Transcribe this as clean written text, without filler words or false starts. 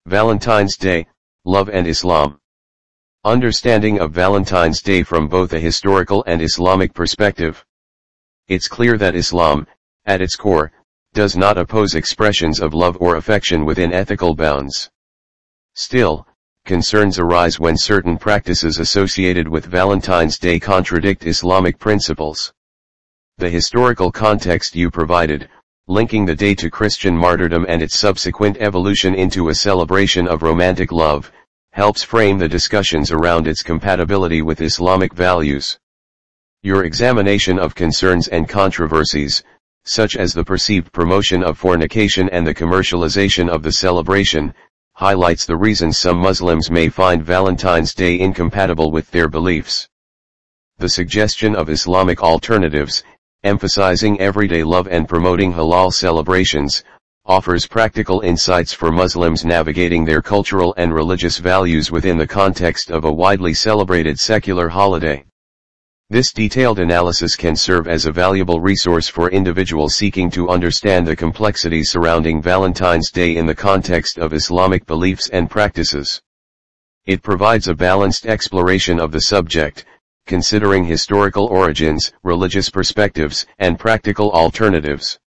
Valentine's Day, Love and Islam. Understanding of Valentine's Day from both a historical and Islamic perspective. It's clear that Islam, at its core, does not oppose expressions of love or affection within ethical bounds. Still, concerns arise when certain practices associated with Valentine's Day contradict Islamic principles. The historical context you provided, linking the day to Christian martyrdom and its subsequent evolution into a celebration of romantic love, helps frame the discussions around its compatibility with Islamic values. Your examination of concerns and controversies, such as the perceived promotion of fornication and the commercialization of the celebration, highlights the reasons some Muslims may find Valentine's Day incompatible with their beliefs. The suggestion of Islamic alternatives, emphasizing everyday love and promoting halal celebrations, offers practical insights for Muslims navigating their cultural and religious values within the context of a widely celebrated secular holiday. This detailed analysis can serve as a valuable resource for individuals seeking to understand the complexities surrounding Valentine's Day in the context of Islamic beliefs and practices. It provides a balanced exploration of the subject, considering historical origins, religious perspectives, and practical alternatives.